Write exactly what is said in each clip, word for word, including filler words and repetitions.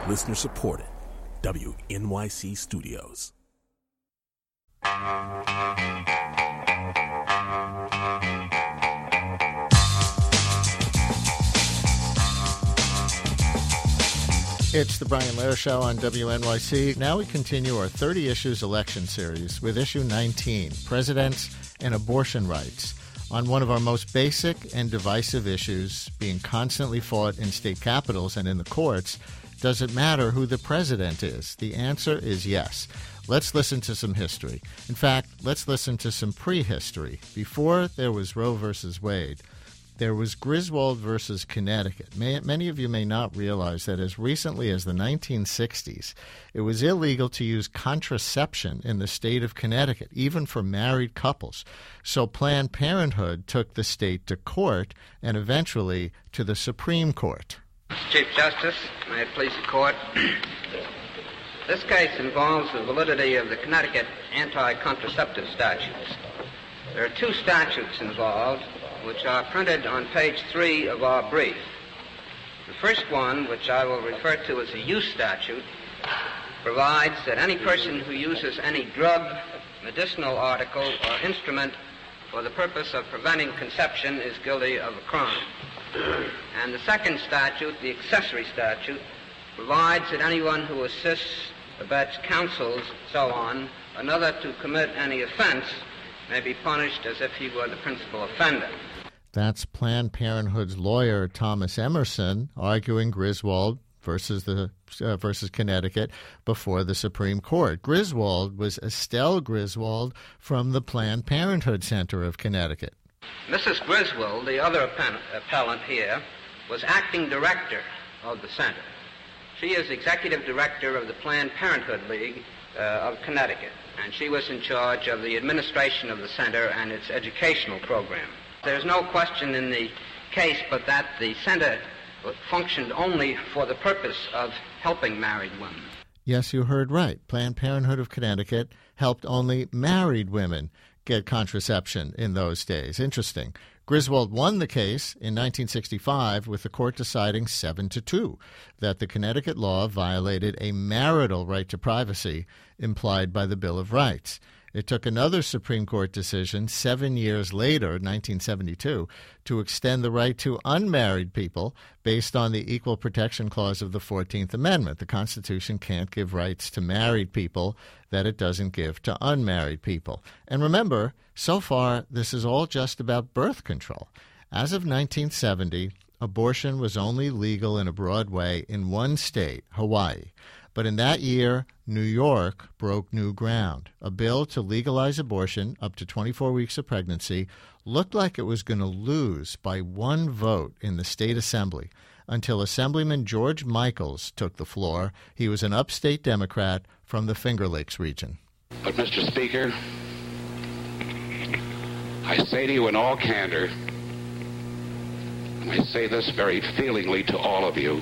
Listener supported. W N Y C Studios. It's the Brian Lehrer Show on W N Y C. Now we continue our thirty Issues election series with issue nineteen, Presidents and Abortion Rights, on one of our most basic and divisive issues being constantly fought in state capitals and in the courts. Does it matter who the president is? The answer is yes. Let's listen to some history. In fact, let's listen to some prehistory. Before there was Roe versus Wade, there was Griswold versus Connecticut. May, many of you may not realize that as recently as the nineteen sixties, it was illegal to use contraception in the state of Connecticut, even for married couples. So Planned Parenthood took the state to court and eventually to the Supreme Court. Chief Justice, may it please the court. This case involves the validity of the Connecticut anti-contraceptive statutes. There are two statutes involved, which are printed on page three of our brief. The first one, which I will refer to as a use statute, provides that any person who uses any drug, medicinal article, or instrument for the purpose of preventing conception is guilty of a crime. And the second statute, the accessory statute, provides that anyone who assists, abets, counsels, so on, another to commit any offense may be punished as if he were the principal offender. That's Planned Parenthood's lawyer, Thomas Emerson, arguing Griswold versus the uh, versus Connecticut before the Supreme Court. Griswold was Estelle Griswold from the Planned Parenthood Center of Connecticut. Missus Griswold, the other app- appellant here, was acting director of the center. She is executive director of the Planned Parenthood League uh, of Connecticut, and she was in charge of the administration of the center and its educational program. There's no question in the case but that the center functioned only for the purpose of helping married women. Yes, you heard right. Planned Parenthood of Connecticut helped only married women get contraception in those days. Interesting. Griswold won the case in nineteen sixty-five with the court deciding seven to two that the Connecticut law violated a marital right to privacy implied by the Bill of Rights. It took another Supreme Court decision seven years later, nineteen seventy-two, to extend the right to unmarried people based on the Equal Protection Clause of the fourteenth Amendment. The Constitution can't give rights to married people that it doesn't give to unmarried people. And remember, so far, this is all just about birth control. As of nineteen seventy, abortion was only legal in a broad way in one state, Hawaii. But in that year, New York broke new ground. A bill to legalize abortion up to twenty-four weeks of pregnancy looked like it was going to lose by one vote in the state assembly until Assemblyman George Michaels took the floor. He was an upstate Democrat from the Finger Lakes region. But, Mister Speaker, I say to you in all candor, and I say this very feelingly to all of you,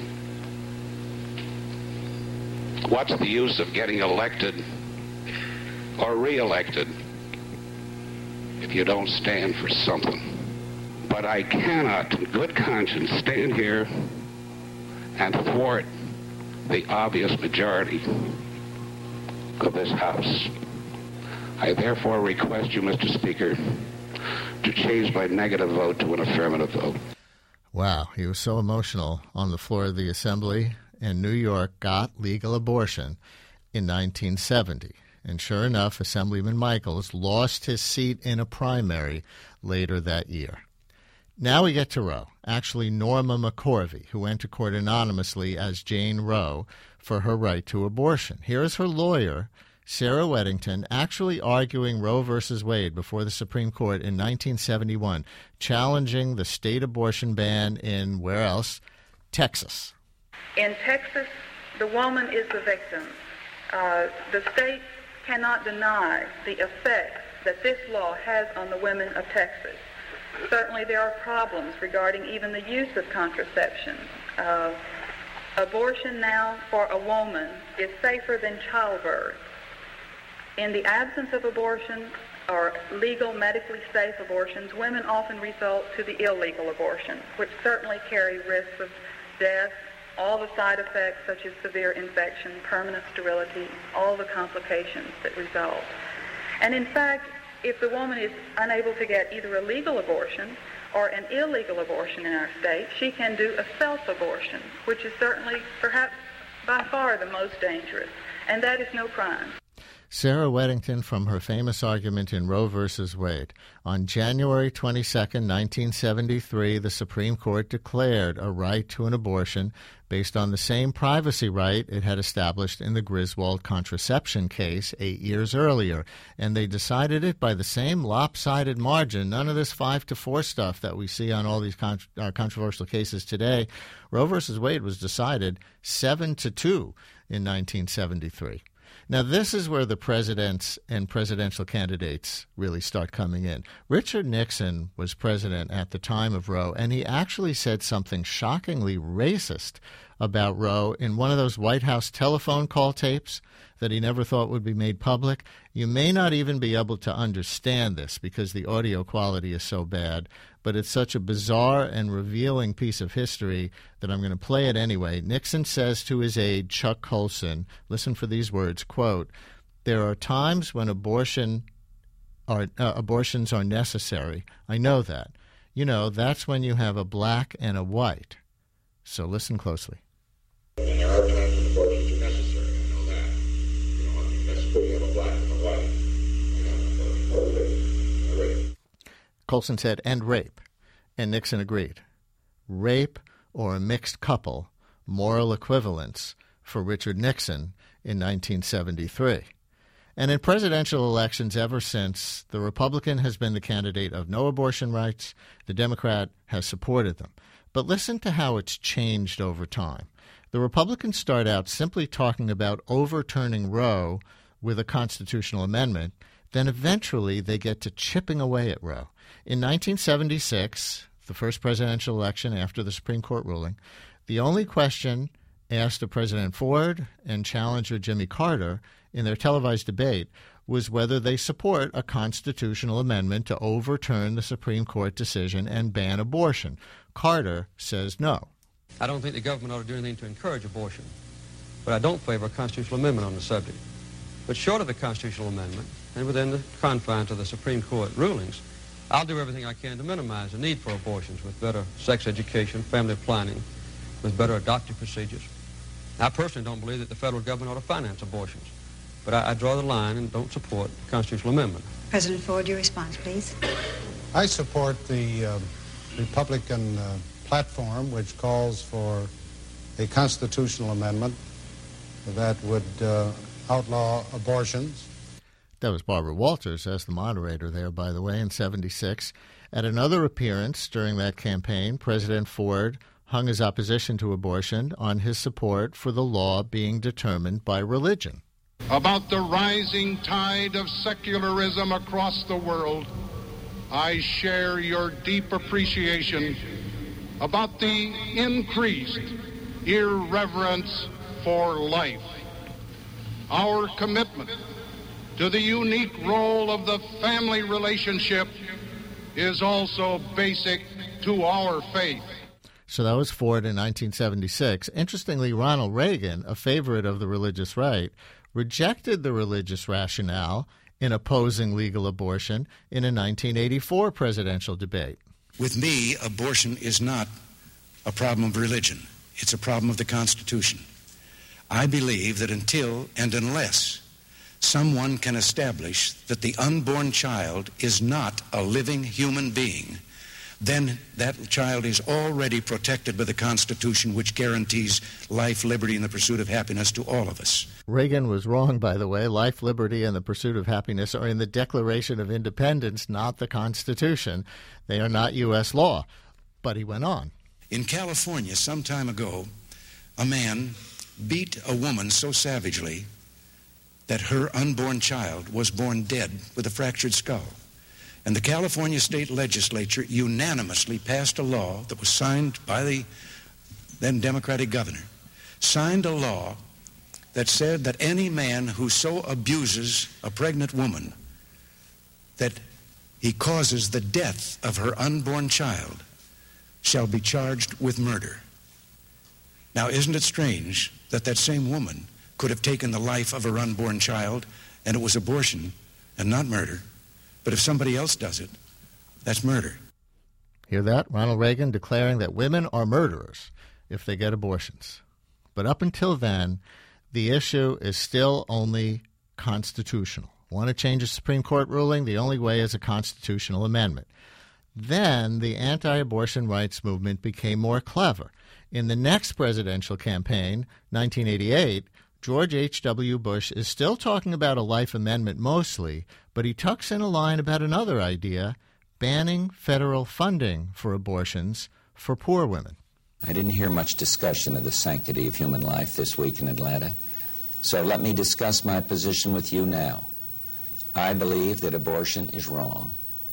what's the use of getting elected or re-elected if you don't stand for something? But I cannot, in good conscience, stand here and thwart the obvious majority of this House. I therefore request you, Mister Speaker, to change my negative vote to an affirmative vote. Wow, he was so emotional on the floor of the Assembly, and New York got legal abortion in nineteen seventy. And sure enough, Assemblyman Michaels lost his seat in a primary later that year. Now we get to Roe, actually Norma McCorvey, who went to court anonymously as Jane Roe for her right to abortion. Here is her lawyer, Sarah Weddington, actually arguing Roe versus Wade before the Supreme Court in nineteen seventy-one, challenging the state abortion ban in, where else? Texas. In Texas, the woman is the victim. Uh, the state cannot deny the effect that this law has on the women of Texas. Certainly there are problems regarding even the use of contraception. Uh, abortion now for a woman is safer than childbirth. In the absence of abortion or legal, medically safe abortions, women often result to the illegal abortion, which certainly carry risks of death all the side effects such as severe infection, permanent sterility, all the complications that result. And in fact, if the woman is unable to get either a legal abortion or an illegal abortion in our state, she can do a self-abortion, which is certainly, perhaps by far the most dangerous, and that is no crime. Sarah Weddington from her famous argument in Roe versus Wade. On January twenty-second, nineteen seventy-three, the Supreme Court declared a right to an abortion based on the same privacy right it had established in the Griswold contraception case eight years earlier. And they decided it by the same lopsided margin. None of this five to four stuff that we see on all these con- uh, controversial cases today. Roe versus Wade was decided seven to two in nineteen seventy-three. Now, this is where the presidents and presidential candidates really start coming in. Richard Nixon was president at the time of Roe, and he actually said something shockingly racist about Roe in one of those White House telephone call tapes that he never thought would be made public. You may not even be able to understand this because the audio quality is so bad, but it's such a bizarre and revealing piece of history that I'm going to play it anyway. Nixon says to his aide, Chuck Colson, listen for these words, quote, "There are times when abortion are, uh, abortions are necessary. I know that. You know, that's when you have a black and a white. So listen closely." And there are times when abortions are necessary. I know that. You know, I mean, that's cool. You have a black and a white. You know, or rape. Or rape. Colson said, and rape. And Nixon agreed. Rape or a mixed couple, moral equivalence for Richard Nixon in nineteen seventy-three. And in presidential elections ever since, the Republican has been the candidate of no abortion rights. The Democrat has supported them. But listen to how it's changed over time. The Republicans start out simply talking about overturning Roe with a constitutional amendment. Then eventually they get to chipping away at Roe. In nineteen seventy-six, the first presidential election after the Supreme Court ruling, the only question asked of President Ford and challenger Jimmy Carter in their televised debate was whether they support a constitutional amendment to overturn the Supreme Court decision and ban abortion. Carter says no. I don't think the government ought to do anything to encourage abortion, but I don't favor a constitutional amendment on the subject. But short of the constitutional amendment, and within the confines of the Supreme Court rulings, I'll do everything I can to minimize the need for abortions with better sex education, family planning, with better adoptive procedures. I personally don't believe that the federal government ought to finance abortions, but I, I draw the line and don't support the constitutional amendment. President Ford, your response, please. I support the uh, Republican uh, platform, which calls for a constitutional amendment that would uh, outlaw abortions. That was Barbara Walters as the moderator there, by the way, in seventy-six. At another appearance during that campaign, President Ford hung his opposition to abortion on his support for the law being determined by religion. About the rising tide of secularism across the world, I share your deep appreciation about the increased irreverence for life. Our commitment to the unique role of the family relationship is also basic to our faith. So that was Ford in nineteen seventy-six. Interestingly, Ronald Reagan, a favorite of the religious right, rejected the religious rationale in opposing legal abortion in a nineteen eighty-four presidential debate. With me, abortion is not a problem of religion. It's a problem of the Constitution. I believe that until and unless someone can establish that the unborn child is not a living human being, then that child is already protected by the Constitution, which guarantees life, liberty, and the pursuit of happiness to all of us. Reagan was wrong, by the way. Life, liberty, and the pursuit of happiness are in the Declaration of Independence, not the Constitution. They are not U S law. But he went on. In California, some time ago, a man beat a woman so savagely that her unborn child was born dead with a fractured skull. And the California state legislature unanimously passed a law that was signed by the then Democratic governor, signed a law that said that any man who so abuses a pregnant woman that he causes the death of her unborn child shall be charged with murder. Now, isn't it strange that that same woman could have taken the life of her unborn child, and it was abortion and not murder? But if somebody else does it, that's murder. Hear that? Ronald Reagan declaring that women are murderers if they get abortions. But up until then, the issue is still only constitutional. Want to change a Supreme Court ruling? The only way is a constitutional amendment. Then the anti-abortion rights movement became more clever. In the next presidential campaign, nineteen eighty-eight, George H W. Bush is still talking about a life amendment mostly, but he tucks in a line about another idea, banning federal funding for abortions for poor women. I didn't hear much discussion of the sanctity of human life this week in Atlanta, so let me discuss my position with you now. I believe that abortion is wrong.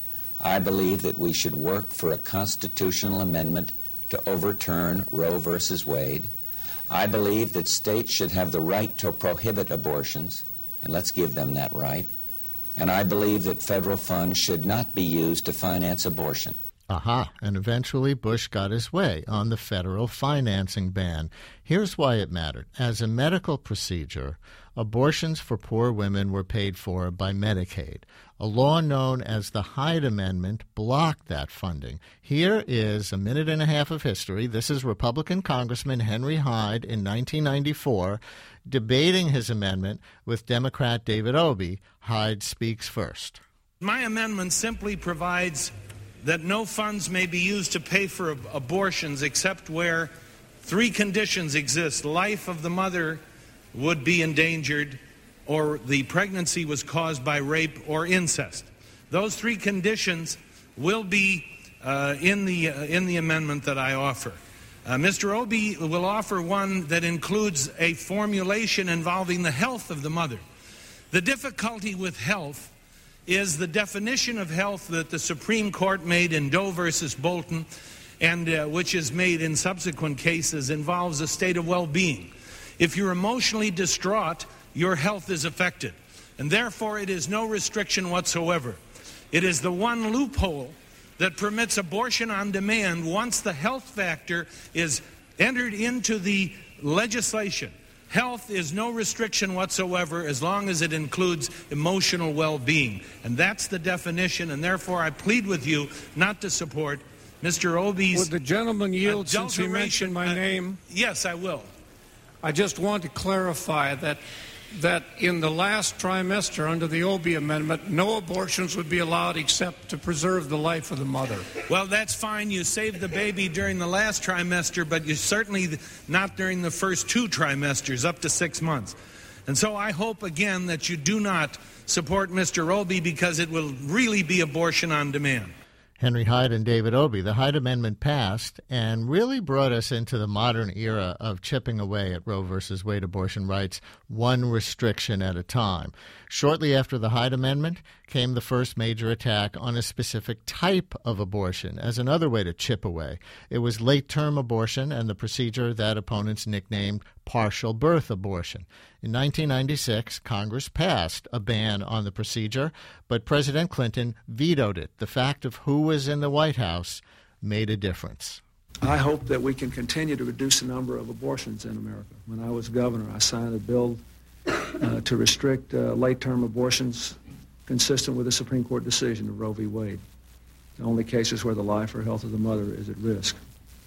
I believe that we should work for a constitutional amendment to overturn Roe versus Wade. I believe that states should have the right to prohibit abortions, and let's give them that right. And I believe that federal funds should not be used to finance abortion. Aha, and eventually Bush got his way on the federal financing ban. Here's why it mattered. As a medical procedure, abortions for poor women were paid for by Medicaid. A law known as the Hyde Amendment blocked that funding. Here is a minute and a half of history. This is Republican Congressman Henry Hyde in nineteen ninety-four debating his amendment with Democrat David Obey. Hyde speaks first. My amendment simply provides that no funds may be used to pay for ab- abortions except where three conditions exist. Life of the mother would be endangered, or the pregnancy was caused by rape or incest. Those three conditions will be uh, in the uh, in the amendment that I offer. Uh, Mister Obey will offer one that includes a formulation involving the health of the mother. The difficulty with health is the definition of health that the Supreme Court made in Doe versus Bolton, and uh, which is made in subsequent cases, involves a state of well-being. If you're emotionally distraught, your health is affected, and therefore it is no restriction whatsoever. It is the one loophole that permits abortion on demand once the health factor is entered into the legislation. Health is no restriction whatsoever as long as it includes emotional well-being. And that's the definition, and therefore I plead with you not to support Mister Obey's... Would the gentleman yield since he mentioned my uh, name? Yes, I will. I just want to clarify that that in the last trimester under the Obey Amendment, no abortions would be allowed except to preserve the life of the mother. Well, that's fine. You saved the baby during the last trimester, but you certainly not during the first two trimesters, up to six months. And so I hope, again, that you do not support Mister Obey, because it will really be abortion on demand. Henry Hyde and David Obey. The Hyde Amendment passed and really brought us into the modern era of chipping away at Roe versus Wade abortion rights, one restriction at a time. Shortly after the Hyde Amendment came the first major attack on a specific type of abortion as another way to chip away. It was late-term abortion and the procedure that opponents nicknamed partial birth abortion. In nineteen ninety-six, Congress passed a ban on the procedure, but President Clinton vetoed it. The fact of who was in the White House made a difference. I hope that we can continue to reduce the number of abortions in America. When I was governor, I signed a bill uh, to restrict uh, late-term abortions consistent with the Supreme Court decision of Roe v. Wade, the only cases where the life or health of the mother is at risk.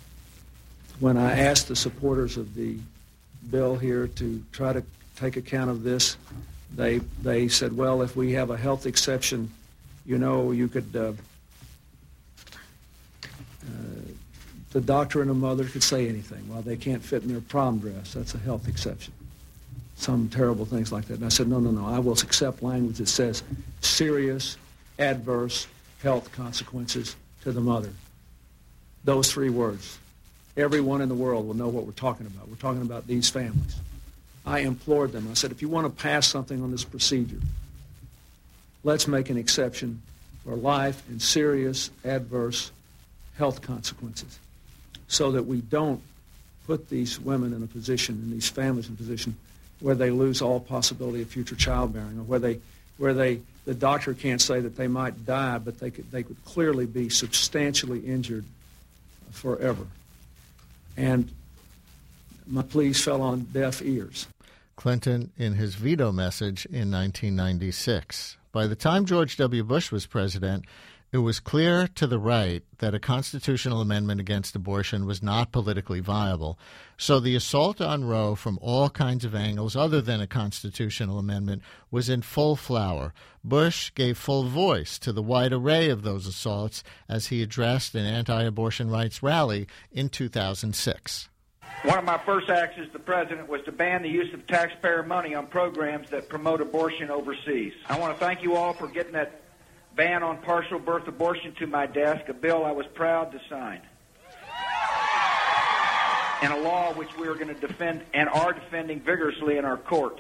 When I asked the supporters of the bill here to try to take account of this, they they said, well, if we have a health exception, you know, you could, uh, uh, the doctor and the mother could say anything. Well, they can't fit in their prom dress. That's a health exception. Some terrible things like that. And I said, no, no, no, I will accept language that says serious, adverse health consequences to the mother. Those three words. Everyone in the world will know what we're talking about. We're talking about these families. I implored them. I said, if you want to pass something on this procedure, let's make an exception for life and serious adverse health consequences so that we don't put these women in a position, and these families in a position where they lose all possibility of future childbearing, or where they, where they, the doctor can't say that they might die, but they could, they could clearly be substantially injured forever. And my pleas fell on deaf ears. Clinton in his veto message in nineteen ninety-six. By the time George W. Bush was president, it was clear to the right that a constitutional amendment against abortion was not politically viable. So the assault on Roe from all kinds of angles other than a constitutional amendment was in full flower. Bush gave full voice to the wide array of those assaults as he addressed an anti-abortion rights rally in two thousand six. One of my first acts as the president was to ban the use of taxpayer money on programs that promote abortion overseas. I want to thank you all for getting that ban on partial birth abortion to my desk, a bill I was proud to sign, and a law which we are going to defend and are defending vigorously in our courts.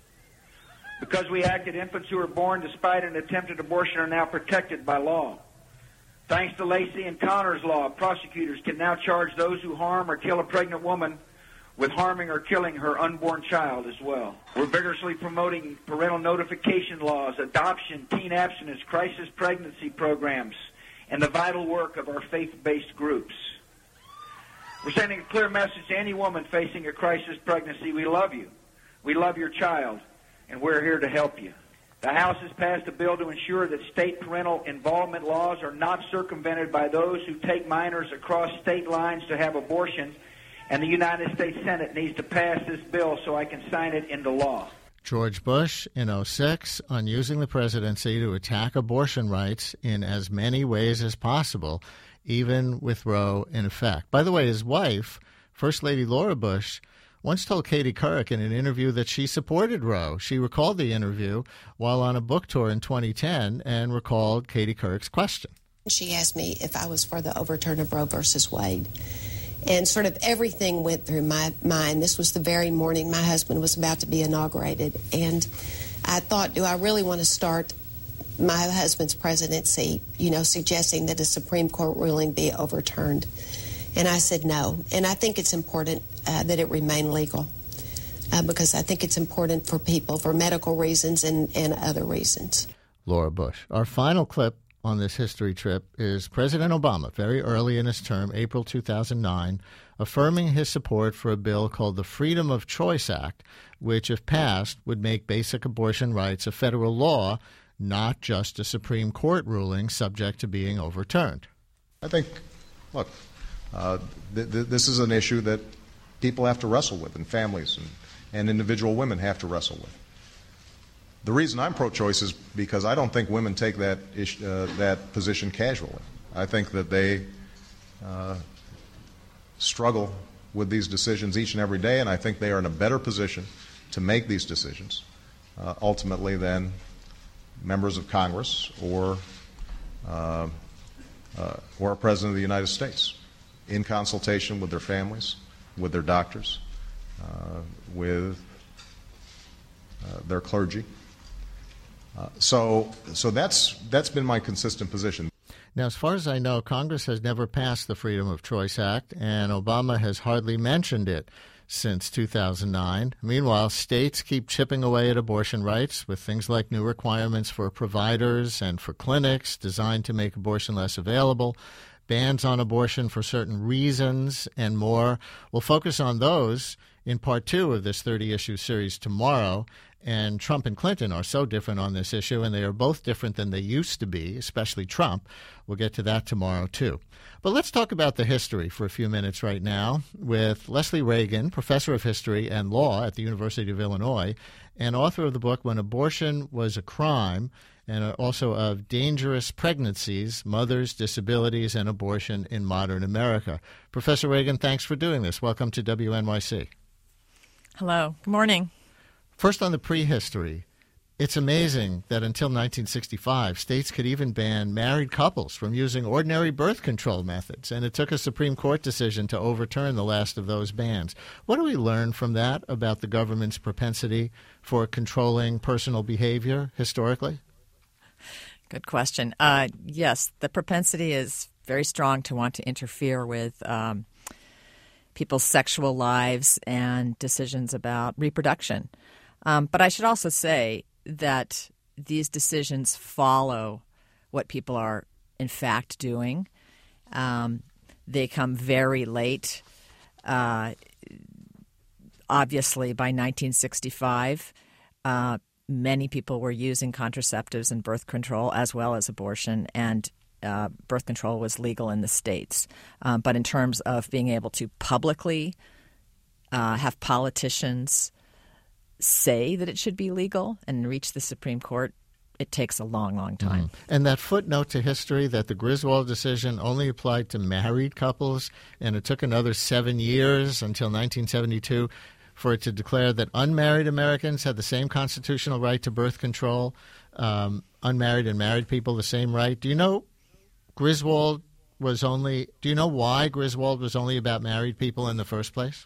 Because we acted, infants who were born despite an attempted abortion are now protected by law. Thanks to Lacey and Connor's law, prosecutors can now charge those who harm or kill a pregnant woman with harming or killing her unborn child as well. We're vigorously promoting parental notification laws, adoption, teen abstinence, crisis pregnancy programs, and the vital work of our faith-based groups. We're sending a clear message to any woman facing a crisis pregnancy. We love you. We love your child, and we're here to help you. The House has passed a bill to ensure that state parental involvement laws are not circumvented by those who take minors across state lines to have abortion, and the United States Senate needs to pass this bill so I can sign it into law. George Bush in oh six on using the presidency to attack abortion rights in as many ways as possible, even with Roe in effect. By the way, his wife, First Lady Laura Bush, once told Katie Couric in an interview that she supported Roe. She recalled the interview while on a book tour in twenty ten and recalled Katie Couric's question. She asked me if I was for the overturn of Roe versus Wade. And sort of everything went through my mind. This was the very morning my husband was about to be inaugurated. And I thought, do I really want to start my husband's presidency, you know, suggesting that a Supreme Court ruling be overturned? And I said no. And I think it's important uh, that it remain legal uh, because I think it's important for people for medical reasons and, and other reasons. Laura Bush. Our final clip on this history trip is President Obama, very early in his term, April two thousand nine, affirming his support for a bill called the Freedom of Choice Act, which, if passed, would make basic abortion rights a federal law, not just a Supreme Court ruling subject to being overturned. I think, look, uh, th- th- this is an issue that people have to wrestle with, and families and, and individual women have to wrestle with. The reason I'm pro-choice is because I don't think women take that ish, uh, that position casually. I think that they uh, struggle with these decisions each and every day, and I think they are in a better position to make these decisions uh, ultimately than members of Congress or uh, uh, or a president of the United States, in consultation with their families, with their doctors, uh, with uh, their clergy. Uh, so, so that's that's been my consistent position. Now, as far as I know, Congress has never passed the Freedom of Choice Act, and Obama has hardly mentioned it since two thousand nine. Meanwhile, states keep chipping away at abortion rights with things like new requirements for providers and for clinics designed to make abortion less available, bans on abortion for certain reasons, and more. We'll focus on those in part two of this thirty-issue series tomorrow. And Trump and Clinton are so different on this issue, and they are both different than they used to be, especially Trump. We'll get to that tomorrow, too. But let's talk about the history for a few minutes right now with Leslie Reagan, professor of history and law at the University of Illinois, and author of the book When Abortion Was a Crime, and also of Dangerous Pregnancies, Mothers, Disabilities, and Abortion in Modern America. Professor Reagan, thanks for doing this. Welcome to W N Y C. Hello. Good morning. First, on the prehistory, it's amazing that until nineteen sixty-five, states could even ban married couples from using ordinary birth control methods, and it took a Supreme Court decision to overturn the last of those bans. What do we learn from that about the government's propensity for controlling personal behavior historically? Good question. Uh, yes, the propensity is very strong to want to interfere with um, people's sexual lives and decisions about reproduction. Um, but I should also say that these decisions follow what people are in fact doing. Um, they come very late. Uh, obviously, by nineteen sixty-five, uh, many people were using contraceptives and birth control as well as abortion, and uh, birth control was legal in the states. Uh, but in terms of being able to publicly uh, have politicians say that it should be legal and reach the Supreme Court, it takes a long, long time. Mm. And that footnote to history that the Griswold decision only applied to married couples, and it took another seven years until nineteen seventy-two for it to declare that unmarried Americans had the same constitutional right to birth control, um, unmarried and married people the same right. Do you know Griswold was only – do you know why Griswold was only about married people in the first place?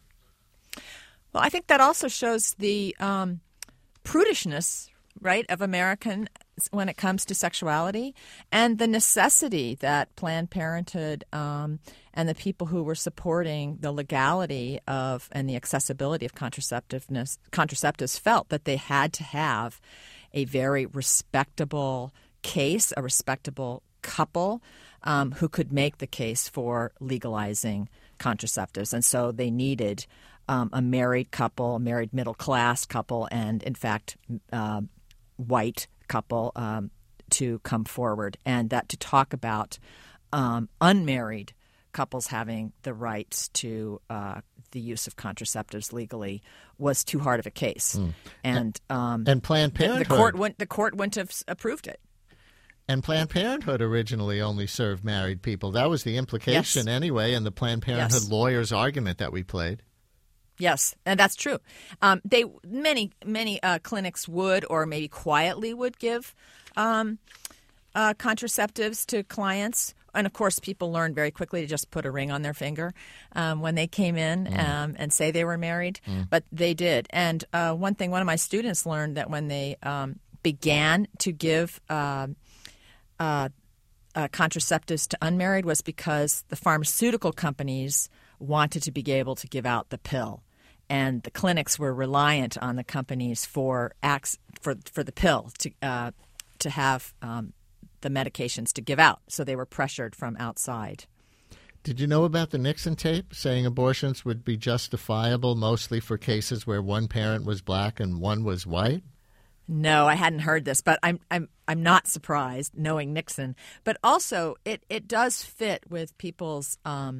Well, I think that also shows the um, prudishness, right, of American when it comes to sexuality, and the necessity that Planned Parenthood um, and the people who were supporting the legality of and the accessibility of contraceptiveness, contraceptives felt that they had to have a very respectable case, a respectable couple um, who could make the case for legalizing contraceptives. And so they needed um, a married couple, a married middle-class couple, and, in fact, uh, white couple um, to come forward, and that to talk about um, unmarried couples having the rights to uh, the use of contraceptives legally was too hard of a case. Mm. And um, and Planned Parenthood, the, the court wouldn't the court wouldn't have approved it. And Planned Parenthood originally only served married people. That was the implication, yes. anyway, in the Planned Parenthood yes. lawyer's argument that we played. Yes, and that's true. Um, they many many uh, clinics would, or maybe quietly would, give um, uh, contraceptives to clients, and of course, people learned very quickly to just put a ring on their finger um, when they came in mm. um, and say they were married. Mm. But they did. And uh, one thing, one of my students learned that when they um, began to give uh, uh, uh, contraceptives to unmarried was because the pharmaceutical companies wanted to be able to give out the pill, and the clinics were reliant on the companies for acts for for the pill to uh, to have um, the medications to give out. So they were pressured from outside. Did you know about the Nixon tape saying abortions would be justifiable mostly for cases where one parent was black and one was white? No, I hadn't heard this, but I'm I'm I'm not surprised knowing Nixon. But also, it, it does fit with people's um,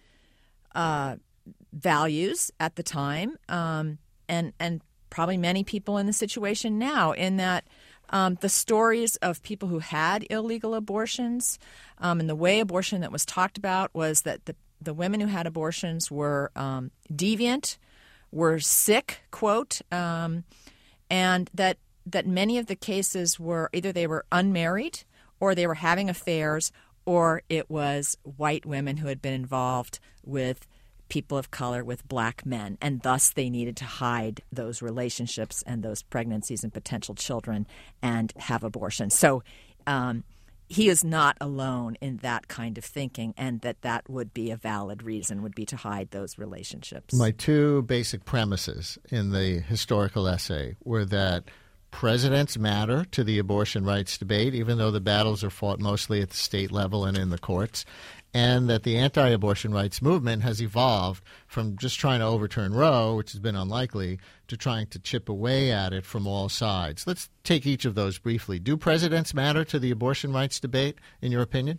uh, values at the time, um, and and probably many people in the situation now. In that, um, the stories of people who had illegal abortions, um, and the way abortion that was talked about was that the the women who had abortions were um, deviant, were sick, quote, um, and that. that many of the cases were either they were unmarried or they were having affairs, or it was white women who had been involved with people of color, with black men, and thus they needed to hide those relationships and those pregnancies and potential children and have abortion. So um, he is not alone in that kind of thinking, and that that would be a valid reason, would be to hide those relationships. My two basic premises in the historical essay were that presidents matter to the abortion rights debate, even though the battles are fought mostly at the state level and in the courts, and that the anti-abortion rights movement has evolved from just trying to overturn Roe, which has been unlikely, to trying to chip away at it from all sides. Let's take each of those briefly. Do presidents matter to the abortion rights debate, in your opinion?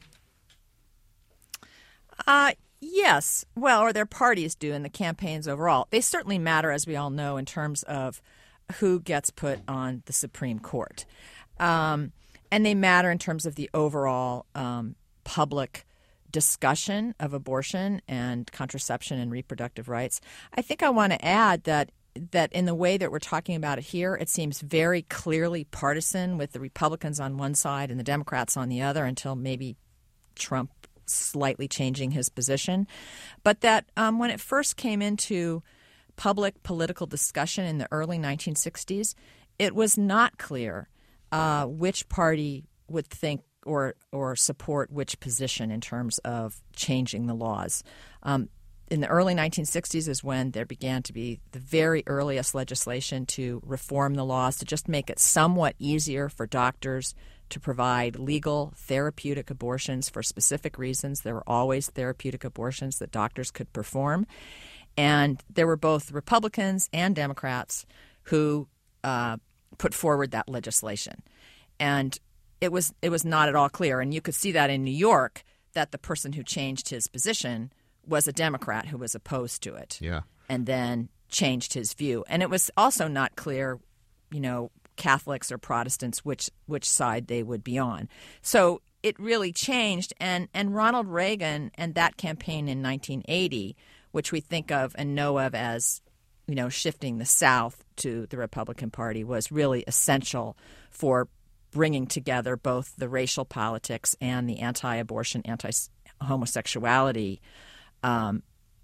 Uh, yes. Well, or their parties do in the campaigns overall. They certainly matter, as we all know, in terms of who gets put on the Supreme Court. Um, and they matter in terms of the overall um, public discussion of abortion and contraception and reproductive rights. I think I want to add that that in the way that we're talking about it here, it seems very clearly partisan, with the Republicans on one side and the Democrats on the other, until maybe Trump slightly changing his position. But that um, when it first came into public political discussion in the early nineteen sixties, it was not clear uh, which party would think or or support which position in terms of changing the laws. Um, in the early nineteen sixties is when there began to be the very earliest legislation to reform the laws, to just make it somewhat easier for doctors to provide legal therapeutic abortions for specific reasons. There were always therapeutic abortions that doctors could perform. And there were both Republicans and Democrats who uh, put forward that legislation. And it was it was not at all clear. And you could see that in New York, that the person who changed his position was a Democrat who was opposed to it. Yeah. And then changed his view. And it was also not clear, you know, Catholics or Protestants, which which side they would be on. So it really changed. And, and Ronald Reagan and that campaign in nineteen eighty, which we think of and know of as, you know, shifting the South to the Republican Party, was really essential for bringing together both the racial politics and the anti-abortion, anti-homosexuality um,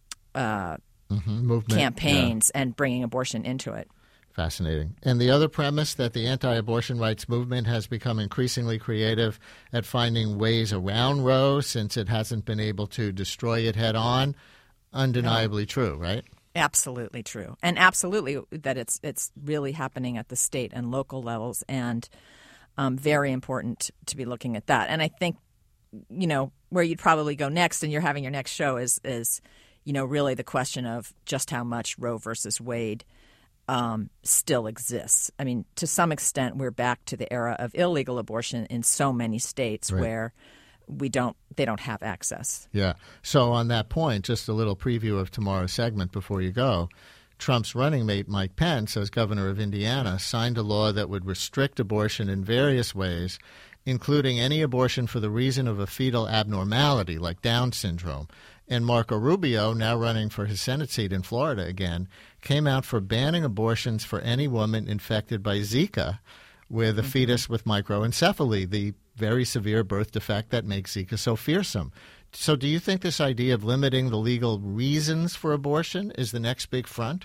uh, mm-hmm. movement campaigns yeah. and bringing abortion into it. Fascinating. And the other premise that the anti-abortion rights movement has become increasingly creative at finding ways around Roe since it hasn't been able to destroy it head on, undeniably no. true, right? Absolutely true. And absolutely that it's it's really happening at the state and local levels, and um, very important to be looking at that. And I think, you know, where you'd probably go next, and you're having your next show, is, is you know, really the question of just how much Roe versus Wade um, still exists. I mean, to some extent, we're back to the era of illegal abortion in so many states right. where we don't they don't have access. Yeah. So on that point, just a little preview of tomorrow's segment before you go. Trump's running mate, Mike Pence, as governor of Indiana, signed a law that would restrict abortion in various ways, including any abortion for the reason of a fetal abnormality like Down syndrome. And Marco Rubio, now running for his Senate seat in Florida again, came out for banning abortions for any woman infected by Zika with a mm-hmm. fetus with microencephaly, the very severe birth defect that makes Zika so fearsome. So do you think this idea of limiting the legal reasons for abortion is the next big front?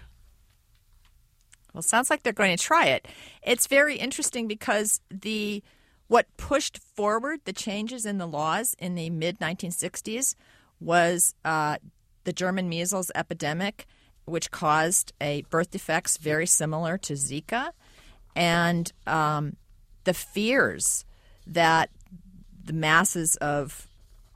Well, it sounds like they're going to try it. It's very interesting because the what pushed forward the changes in the laws in the mid nineteen sixties was uh, the German measles epidemic, which caused a birth defects very similar to Zika, and um, the fears that the masses of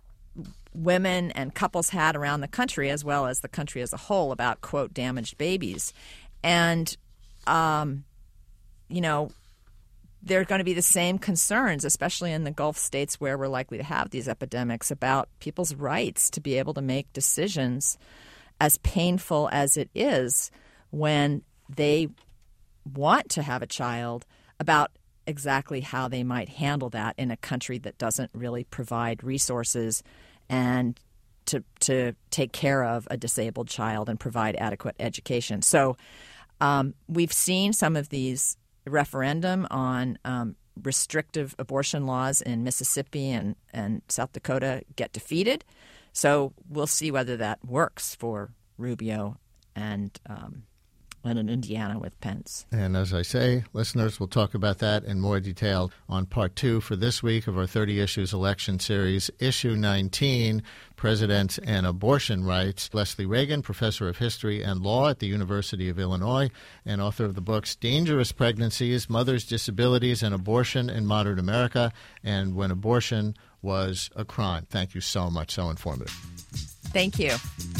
women and couples had around the country, as well as the country as a whole, about, quote, damaged babies. And, um, you know, there are going to be the same concerns, especially in the Gulf states where we're likely to have these epidemics, about people's rights to be able to make decisions, as painful as it is, when they want to have a child, about exactly how they might handle that in a country that doesn't really provide resources and to to take care of a disabled child and provide adequate education. So um, we've seen some of these referendum on um, restrictive abortion laws in Mississippi and, and South Dakota get defeated. So we'll see whether that works for Rubio and um, and in Indiana with Pence. And as I say, listeners, we'll talk about that in more detail on part two for this week of our thirty Issues election series, Issue nineteen, Presidents and Abortion Rights. Leslie Reagan, professor of history and law at the University of Illinois and author of the books Dangerous Pregnancies, Mothers' Disabilities, and Abortion in Modern America, and When Abortion Was a Crime. Thank you so much. So informative. Thank you.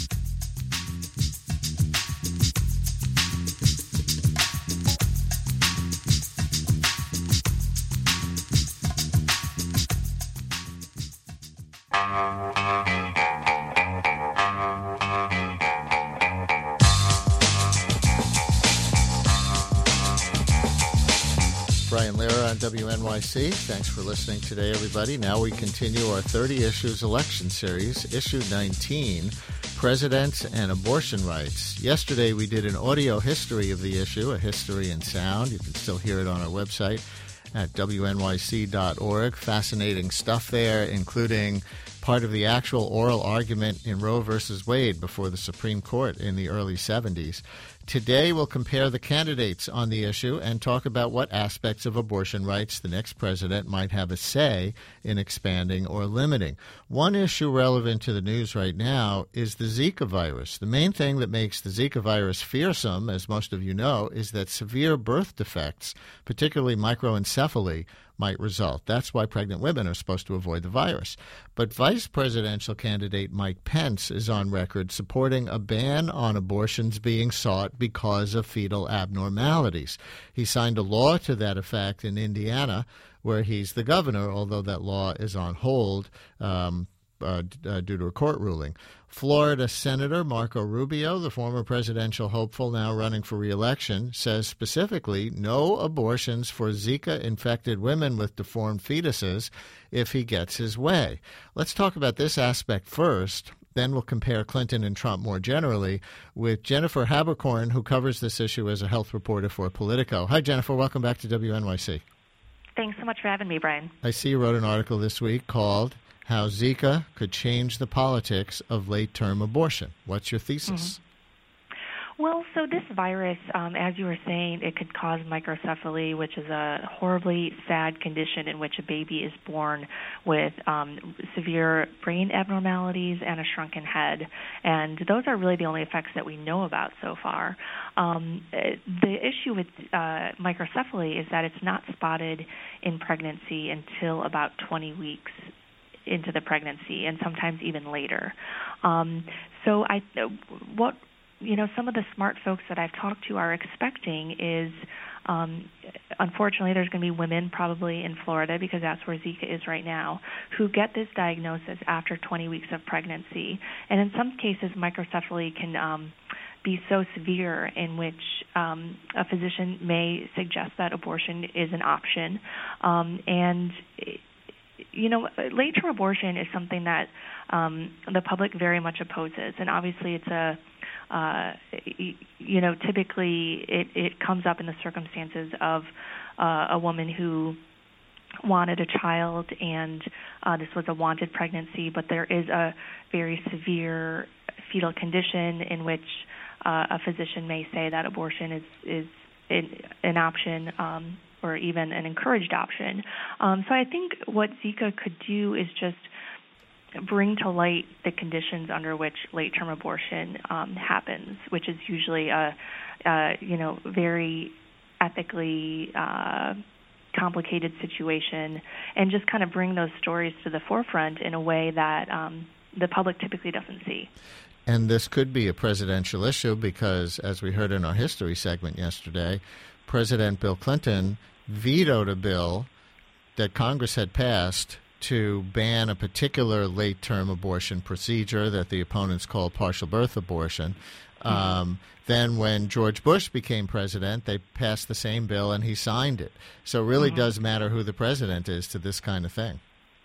Brian Lehrer on W N Y C. Thanks for listening today, everybody. Now we continue our thirty Issues election series, Issue nineteen, Presidents and Abortion Rights. Yesterday we did an audio history of the issue, a history in sound. You can still hear it on our website at W N Y C dot org. Fascinating stuff there, including part of the actual oral argument in Roe versus Wade before the Supreme Court in the early seventies. Today, we'll compare the candidates on the issue and talk about what aspects of abortion rights the next president might have a say in expanding or limiting. One issue relevant to the news right now is the Zika virus. The main thing that makes the Zika virus fearsome, as most of you know, is that severe birth defects, particularly microencephaly, might result. That's why pregnant women are supposed to avoid the virus. But vice presidential candidate Mike Pence is on record supporting a ban on abortions being sought because of fetal abnormalities. He signed a law to that effect in Indiana, where he's the governor, although that law is on hold um, uh, uh, due to a court ruling. Florida Senator Marco Rubio, the former presidential hopeful now running for re-election, says specifically no abortions for Zika-infected women with deformed fetuses if he gets his way. Let's talk about this aspect first. Then we'll compare Clinton and Trump more generally with Jennifer Haberkorn, who covers this issue as a health reporter for Politico. Hi, Jennifer. Welcome back to W N Y C. Thanks so much for having me, Brian. I see you wrote an article this week called How Zika Could Change the Politics of Late-Term Abortion. What's your thesis? Mm-hmm. Well, so this virus, um, as you were saying, it could cause microcephaly, which is a horribly sad condition in which a baby is born with um, severe brain abnormalities and a shrunken head. And those are really the only effects that we know about so far. Um, the issue with uh, microcephaly is that it's not spotted in pregnancy until about twenty weeks into the pregnancy, and sometimes even later. Um, so I, what you know, some of the smart folks that I've talked to are expecting is, um, unfortunately, there's going to be women probably in Florida, because that's where Zika is right now, who get this diagnosis after twenty weeks of pregnancy. And in some cases, microcephaly can um, be so severe in which um, a physician may suggest that abortion is an option. Um, and You know, late-term abortion is something that um, the public very much opposes, and obviously it's a, uh, you know, typically it, it comes up in the circumstances of uh, a woman who wanted a child, and uh, this was a wanted pregnancy, but there is a very severe fetal condition in which uh, a physician may say that abortion is, is an, an option, um, or even an encouraged option. Um, so I think what Zika could do is just bring to light the conditions under which late-term abortion um, happens, which is usually a, a you know, very ethically uh, complicated situation, and just kind of bring those stories to the forefront in a way that um, the public typically doesn't see. And this could be a presidential issue because, as we heard in our history segment yesterday, President Bill Clinton vetoed a bill that Congress had passed to ban a particular late-term abortion procedure that the opponents call partial birth abortion. Mm-hmm. Um, then when George Bush became president, they passed the same bill and he signed it. So it really mm-hmm. does matter who the president is to this kind of thing.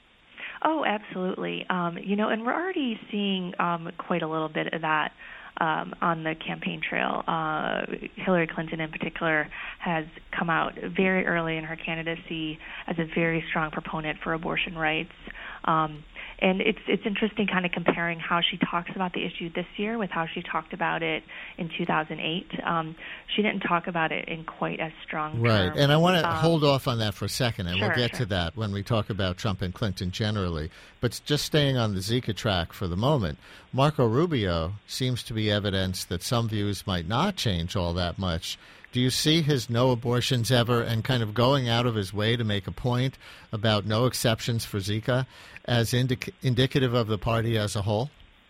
Oh, absolutely. Um, you know, and we're already seeing um, quite a little bit of that Um, on the campaign trail. Uh, Hillary Clinton in particular has come out very early in her candidacy as a very strong proponent for abortion rights. Um, and it's it's interesting kind of comparing how she talks about the issue this year with how she talked about it in two thousand eight. Um, she didn't talk about it in quite as strong Right. terms. And I want to um, hold off on that for a second, and sure, we'll get sure. to that when we talk about Trump and Clinton generally. But just staying on the Zika track for the moment, Marco Rubio seems to be evidence that some views might not change all that much. Do you see his no abortions ever and kind of going out of his way to make a point about no exceptions for Zika as indic- indicative of the party as a whole?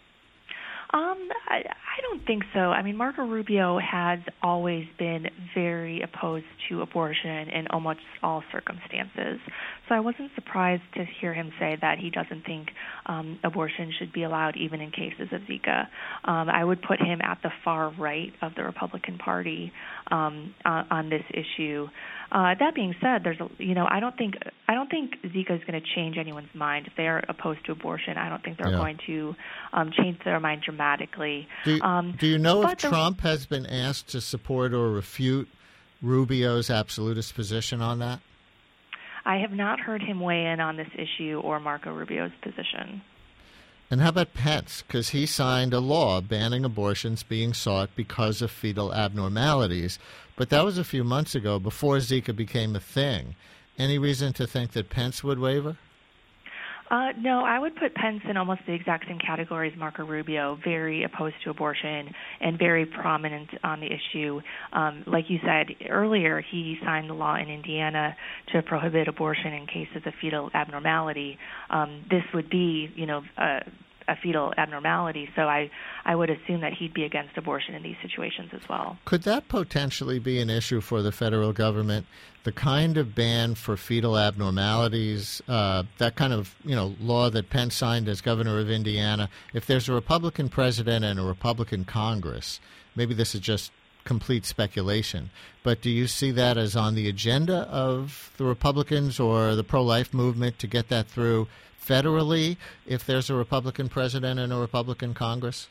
Um, I, I don't think so. I mean, Marco Rubio has always been very opposed to abortion in almost all circumstances. So I wasn't surprised to hear him say that he doesn't think um, abortion should be allowed even in cases of Zika. Um, I would put him at the far right of the Republican Party um, on, on this issue. Uh, that being said, there's a, you know I don't think I don't think Zika is going to change anyone's mind if they are opposed to abortion. I don't think they're Yeah. going to um, change their mind dramatically. Do, um, do you know if the, Trump has been asked to support or refute Rubio's absolutist position on that? I have not heard him weigh in on this issue or Marco Rubio's position. And how about Pence? Because he signed a law banning abortions being sought because of fetal abnormalities. But that was a few months ago, before Zika became a thing. Any reason to think that Pence would waver? Uh, no, I would put Pence in almost the exact same category as Marco Rubio, very opposed to abortion and very prominent on the issue. Um, like you said earlier, he signed the law in Indiana to prohibit abortion in cases of fetal abnormality. Um, this would be, you know, a, a fetal abnormality, so I, I would assume that he'd be against abortion in these situations as well. Could that potentially be an issue for the federal government? The kind of ban for fetal abnormalities, uh, that kind of, you know, law that Pence signed as governor of Indiana, if there's a Republican president and a Republican Congress, maybe this is just complete speculation, but do you see that as on the agenda of the Republicans or the pro-life movement to get that through federally if there's a Republican president and a Republican Congress?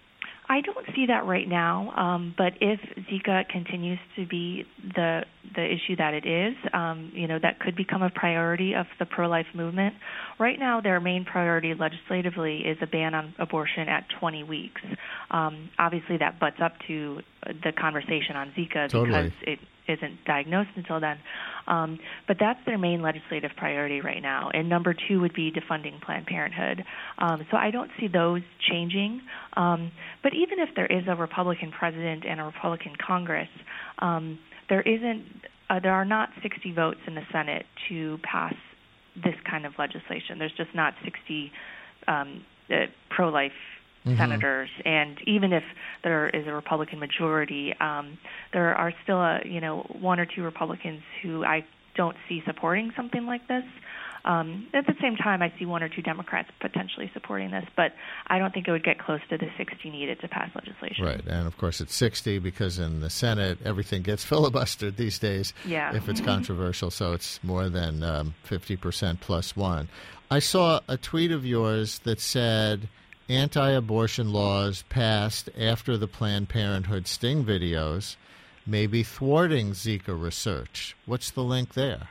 I don't see that right now, um, but if Zika continues to be the the issue that it is, um, you know, that could become a priority of the pro-life movement. Right now, their main priority legislatively is a ban on abortion at twenty weeks. Um, obviously, that butts up to the conversation on Zika Totally. because it isn't diagnosed until then. Um, but that's their main legislative priority right now. And number two would be defunding Planned Parenthood. Um, so I don't see those changing. Um, but even if there is a Republican president and a Republican Congress, um, there isn't, uh, there are not sixty votes in the Senate to pass this kind of legislation. There's just not sixty um, uh, pro-life Mm-hmm. senators, and even if there is a Republican majority, um, there are still, a, you know, one or two Republicans who I don't see supporting something like this. Um, at the same time, I see one or two Democrats potentially supporting this, but I don't think it would get close to the sixty needed to pass legislation. Right, and of course it's sixty because in the Senate everything gets filibustered these days yeah. if it's controversial, so it's more than um, fifty percent plus one. I saw a tweet of yours that said anti-abortion laws passed after the Planned Parenthood sting videos may be thwarting Zika research. What's the link there?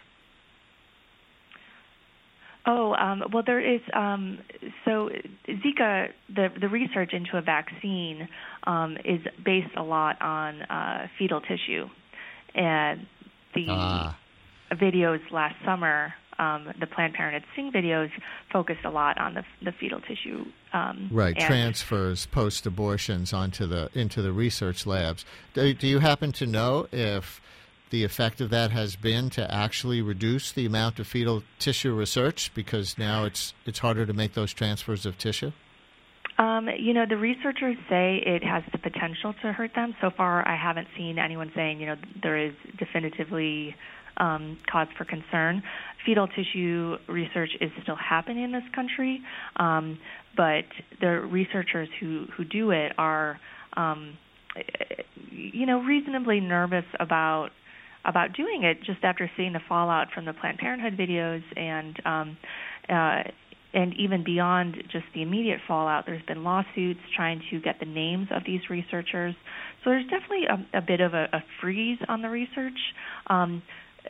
Oh, um, well, there is. Um, so Zika, the, the research into a vaccine um, is based a lot on uh, fetal tissue. And the ah. videos last summer, um, the Planned Parenthood sting videos, focused a lot on the, the fetal tissue. Um, right, and transfers post-abortions onto the into the research labs. Do, do you happen to know if the effect of that has been to actually reduce the amount of fetal tissue research because now it's it's harder to make those transfers of tissue? Um, you know, the researchers say it has the potential to hurt them. So far, I haven't seen anyone saying, you know, there is definitively um, cause for concern. Fetal tissue research is still happening in this country, um, but the researchers who, who do it are, um, you know, reasonably nervous about about doing it just after seeing the fallout from the Planned Parenthood videos and um, uh, and even beyond just the immediate fallout, there's been lawsuits trying to get the names of these researchers. So there's definitely a, a bit of a, a freeze on the research. Um,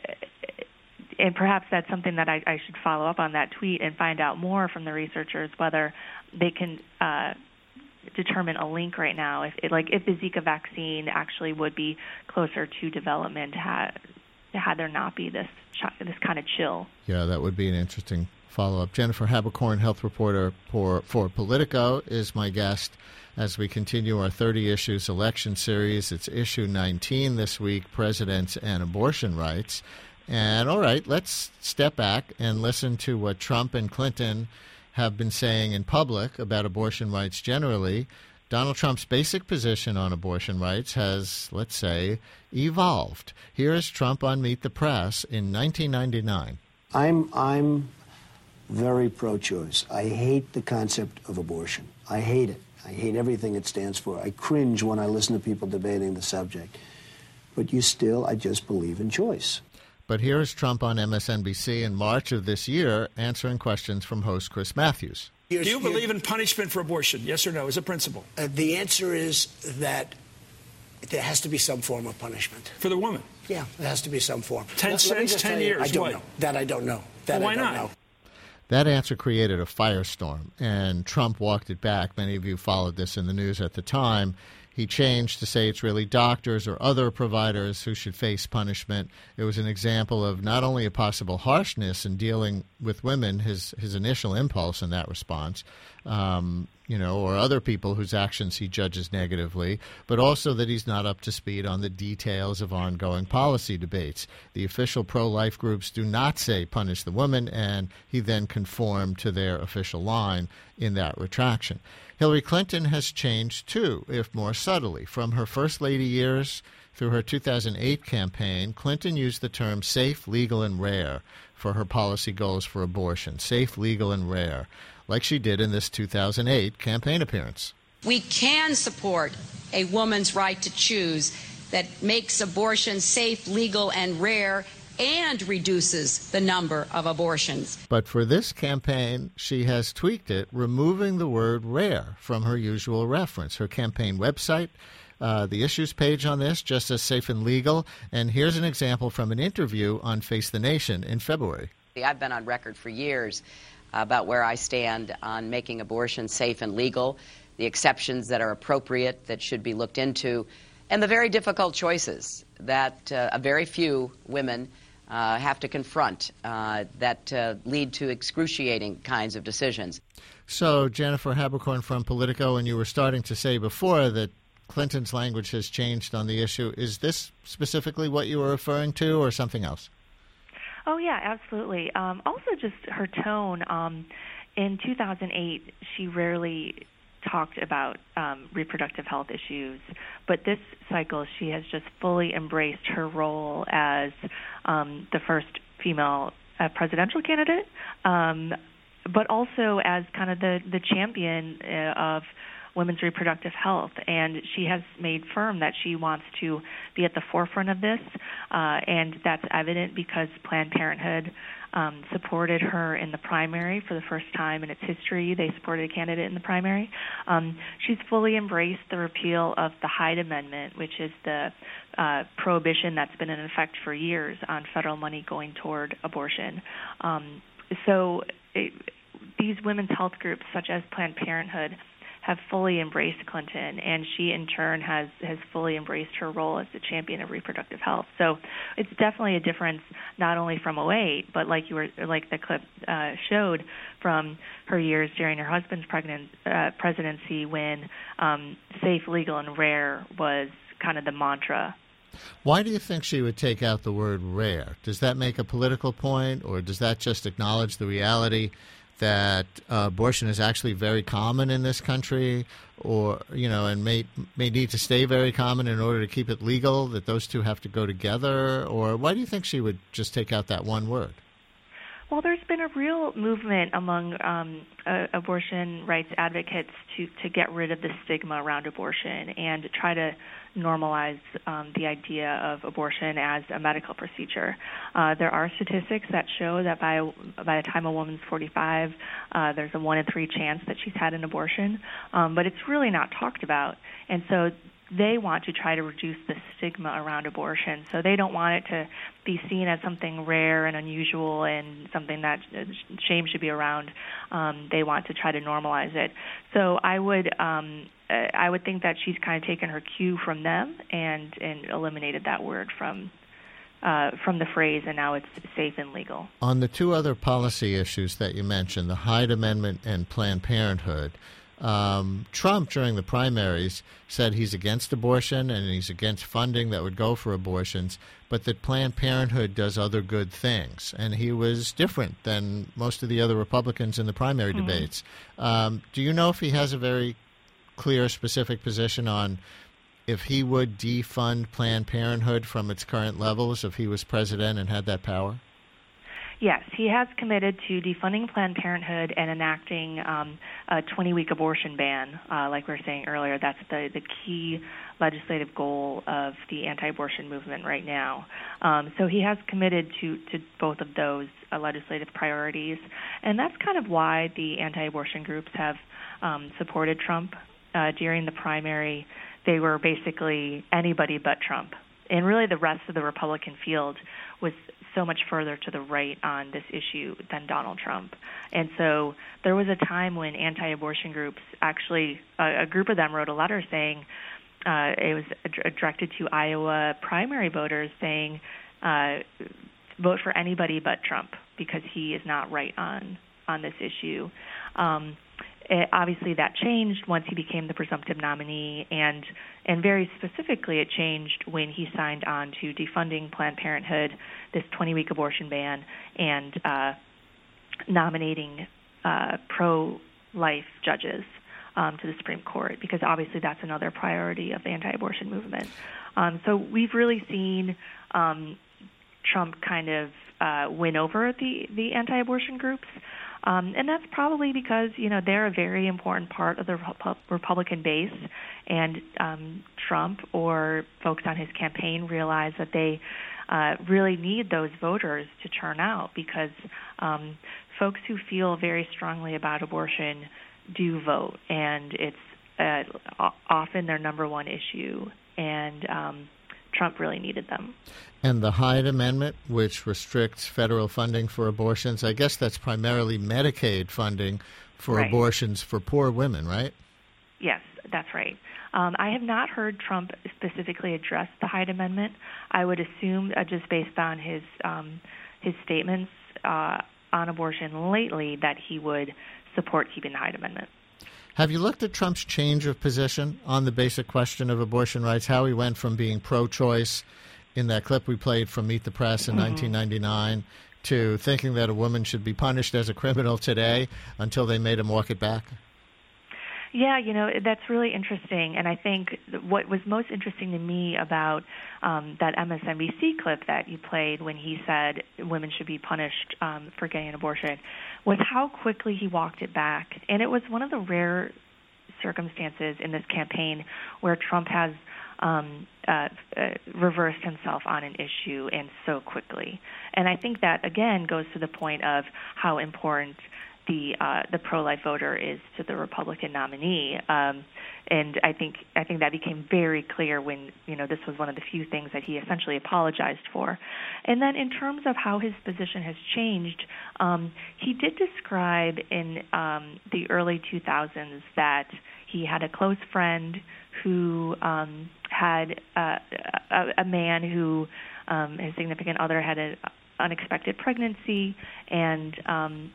and perhaps that's something that I, I should follow up on that tweet and find out more from the researchers, whether they can uh, determine a link right now, if it, like if the Zika vaccine actually would be closer to development had had there not be this this kind of chill. Yeah, that would be an interesting follow-up. Jennifer Haberkorn, health reporter for, for Politico, is my guest as we continue our thirty issues election series. It's issue nineteen this week, Presidents and Abortion Rights. And all right, let's step back and listen to what Trump and Clinton have been saying in public about abortion rights generally. Donald Trump's basic position on abortion rights has, let's say, evolved. Here is Trump on Meet the Press in nineteen ninety-nine. I'm I'm very pro-choice. I hate the concept of abortion. I hate it. I hate everything it stands for. I cringe when I listen to people debating the subject. But you still, I just believe in choice. But here is Trump on M S N B C in March of this year answering questions from host Chris Matthews. Do you believe in punishment for abortion, yes or no, as a principle? Uh, the answer is that there has to be some form of punishment. For the woman? Yeah, there has to be some form. Ten Let, cents, let ten you, years, I don't what? know. That I don't know. That well, why I don't not? know. That answer created a firestorm, and Trump walked it back. Many of you followed this in the news at the time. he changed to say it's really doctors or other providers who should face punishment. It was an example of not only a possible harshness in dealing with women, his his initial impulse in that response, um, you know, or other people whose actions he judges negatively, but also that he's not up to speed on the details of ongoing policy debates. The official pro-life groups do not say punish the woman, and he then conformed to their official line in that retraction. Hillary Clinton has changed, too, if more subtly. From her first lady years through her two thousand eight campaign, Clinton used the term safe, legal, and rare for her policy goals for abortion. Safe, legal, and rare, like she did in this two thousand eight campaign appearance. We can support a woman's right to choose that makes abortion safe, legal, and rare, and reduces the number of abortions. But for this campaign, she has tweaked it, removing the word rare from her usual reference. Her campaign website, uh, the issues page on this, just says safe and legal. And here's an example from an interview on Face the Nation in February. I've been on record for years about where I stand on making abortion safe and legal, the exceptions that are appropriate that should be looked into, and the very difficult choices that uh, a very few women uh, have to confront uh, that uh, lead to excruciating kinds of decisions. So, Jennifer Haberkorn from Politico, and you were starting to say before that Clinton's language has changed on the issue. Is this specifically what you were referring to or something else? Oh, yeah, absolutely. Um, also, just her tone. Um, in two thousand eight, she rarely talked about um, reproductive health issues, but this cycle, she has just fully embraced her role as um, the first female uh, presidential candidate, um, but also as kind of the, the champion uh, of women's reproductive health, and she has made firm that she wants to be at the forefront of this, uh, and that's evident because Planned Parenthood um, supported her in the primary for the first time in its history. They supported a candidate in the primary. Um, she's fully embraced the repeal of the Hyde Amendment, which is the uh, prohibition that's been in effect for years on federal money going toward abortion. Um, so it, these women's health groups, such as Planned Parenthood, have fully embraced Clinton, and she in turn has, has fully embraced her role as the champion of reproductive health. So it's definitely a difference, not only from oh eight, but like you were, like the clip uh, showed, from her years during her husband's pregnant, uh, presidency, when um, safe, legal, and rare was kind of the mantra. Why do you think she would take out the word rare? Does that make a political point, or does that just acknowledge the reality that uh, abortion is actually very common in this country, or, you know, and may may need to stay very common in order to keep it legal, that those two have to go together? Or why do you think she would just take out that one word? Well, there's been a real movement among um, uh, abortion rights advocates to, to get rid of the stigma around abortion and try to normalize um, the idea of abortion as a medical procedure. Uh, there are statistics that show that by by the time a woman's forty-five, uh, there's a one in three chance that she's had an abortion, um, but it's really not talked about. And so they want to try to reduce the stigma around abortion. So they don't want it to be seen as something rare and unusual and something that shame should be around. Um, they want to try to normalize it. So I would um, I would think that she's kind of taken her cue from them and, and eliminated that word from uh, from the phrase, and now it's safe and legal. On the two other policy issues that you mentioned, the Hyde Amendment and Planned Parenthood, Um, Trump, during the primaries, said he's against abortion and he's against funding that would go for abortions, but that Planned Parenthood does other good things. And he was different than most of the other Republicans in the primary mm-hmm. debates. Um, do you know if he has a very clear, specific position on if he would defund Planned Parenthood from its current levels if he was president and had that power? Yes, he has committed to defunding Planned Parenthood and enacting um, a twenty-week abortion ban. Uh, like we were saying earlier, that's the, the key legislative goal of the anti-abortion movement right now. Um, so he has committed to, to both of those uh, legislative priorities, and that's kind of why the anti-abortion groups have um, supported Trump. Uh, during the primary, they were basically anybody but Trump. And really the rest of the Republican field was so much further to the right on this issue than Donald Trump. And so there was a time when anti-abortion groups actually, a, a group of them wrote a letter saying, uh, it was ad- directed to Iowa primary voters saying, uh, vote for anybody but Trump because he is not right on, on this issue. Um, it, obviously that changed once he became the presumptive nominee, and and very specifically it changed when he signed on to defunding Planned Parenthood, this twenty-week abortion ban, and uh, nominating uh, pro-life judges um, to the Supreme Court, because obviously that's another priority of the anti-abortion movement. Um, so we've really seen um, Trump kind of uh, win over the, the anti-abortion groups. Um, and that's probably because, you know, they're a very important part of the Repu- Republican base, and um, Trump or folks on his campaign realize that they uh, really need those voters to turn out, because um, folks who feel very strongly about abortion do vote, and it's uh, often their number one issue, and um, Trump really needed them. And the Hyde Amendment, which restricts federal funding for abortions, I guess that's primarily Medicaid funding for Right. abortions for poor women, right? Yes, that's right. Um, I have not heard Trump specifically address the Hyde Amendment. I would assume, uh, just based on his um, his statements uh, on abortion lately, that he would support keeping the Hyde Amendment. Have you looked at Trump's change of position on the basic question of abortion rights, how he went from being pro-choice in that clip we played from Meet the Press in mm-hmm. nineteen ninety-nine to thinking that a woman should be punished as a criminal today until they made him walk it back? Yeah, you know, that's really interesting. And I think what was most interesting to me about um, that M S N B C clip that you played when he said women should be punished um, for getting an abortion was how quickly he walked it back. And it was one of the rare circumstances in this campaign where Trump has um, uh, uh, reversed himself on an issue and so quickly. And I think that, again, goes to the point of how important the uh, the pro-life voter is to the Republican nominee, um, and I think I think that became very clear when, you know, this was one of the few things that he essentially apologized for. And then in terms of how his position has changed, um, he did describe in um, the early two thousands that he had a close friend who um, had uh, a, a man who um, his significant other had an unexpected pregnancy, and um,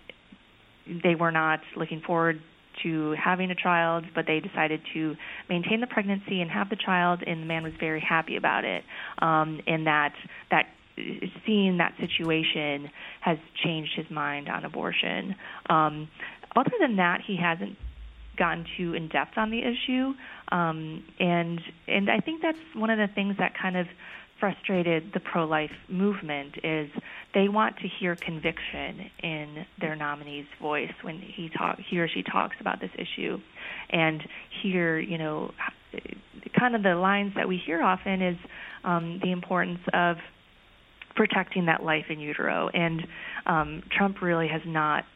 they were not looking forward to having a child, but they decided to maintain the pregnancy and have the child, and the man was very happy about it. Um, and that that seeing that situation has changed his mind on abortion. Um, other than that, he hasn't gotten too in depth on the issue, um, and and I think that's one of the things that kind of frustrated the pro-life movement is they want to hear conviction in their nominee's voice when he talk, he or she talks about this issue, and hear, you know, kind of the lines that we hear often is um, the importance of protecting that life in utero, and um, Trump really has not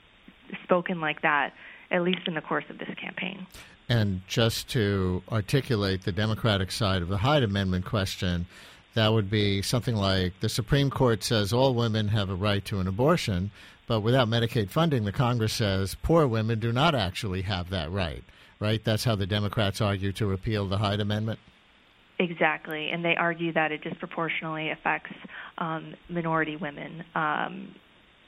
spoken like that, at least in the course of this campaign. And just to articulate the Democratic side of the Hyde Amendment question, that would be something like the Supreme Court says all women have a right to an abortion, but without Medicaid funding, the Congress says poor women do not actually have that right, right? That's how the Democrats argue to repeal the Hyde Amendment? Exactly, and they argue that it disproportionately affects um, minority women, um,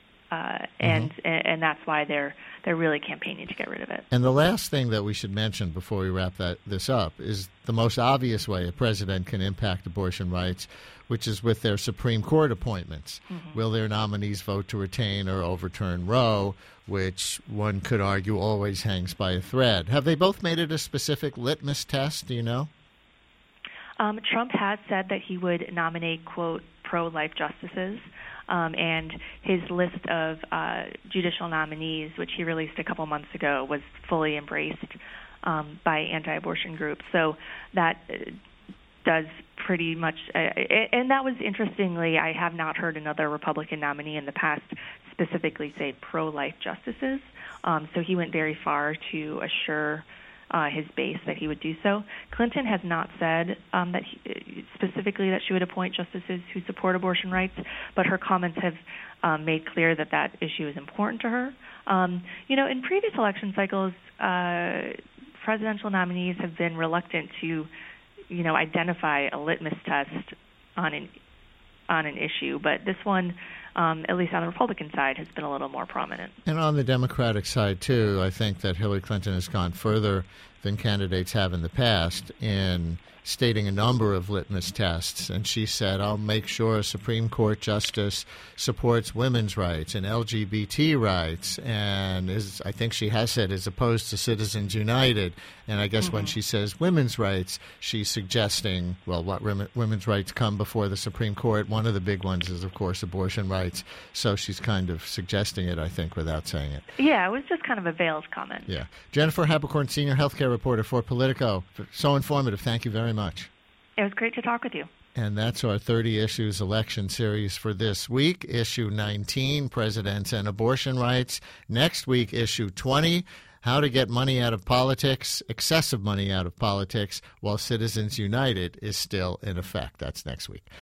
uh, and mm-hmm. and that's why they're they're really campaigning to get rid of it. And the last thing that we should mention before we wrap that this up is the most obvious way a president can impact abortion rights, which is with their Supreme Court appointments. Mm-hmm. Will their nominees vote to retain or overturn Roe, which one could argue always hangs by a thread? Have they both made it a specific litmus test? Do you know? Um, Trump has said that he would nominate, quote, pro-life justices. Um, and his list of uh, judicial nominees, which he released a couple months ago, was fully embraced um, by anti-abortion groups. So that uh, does pretty much, uh, and that was interestingly, I have not heard another Republican nominee in the past specifically say pro-life justices. Um, so he went very far to assure Uh, his base that he would do so. Clinton has not said um, that he, specifically that she would appoint justices who support abortion rights, but her comments have um, made clear that that issue is important to her. Um, you know, in previous election cycles, uh, presidential nominees have been reluctant to you know, identify a litmus test on an on an issue, but this one, um, at least on the Republican side, has been a little more prominent. And on the Democratic side, too, I think that Hillary Clinton has gone further than candidates have in the past in stating a number of litmus tests. And she said, I'll make sure a Supreme Court justice supports women's rights and L G B T rights, and is, I think she has said, is opposed to Citizens United. And I guess mm-hmm. when she says women's rights, she's suggesting, well, what women's rights come before the Supreme Court. One of the big ones is, of course, abortion rights. So she's kind of suggesting it, I think, without saying it. Yeah, it was just kind of a veiled comment. Yeah. Jennifer Haberkorn, senior healthcare reporter for Politico. So informative. Thank you very much. It was great to talk with you. And that's our thirty Issues election series for this week. Issue nineteen, Presidents and Abortion Rights. Next week, Issue twenty, How to Get Money Out of Politics, Excessive Money Out of Politics, while Citizens United is still in effect. That's next week.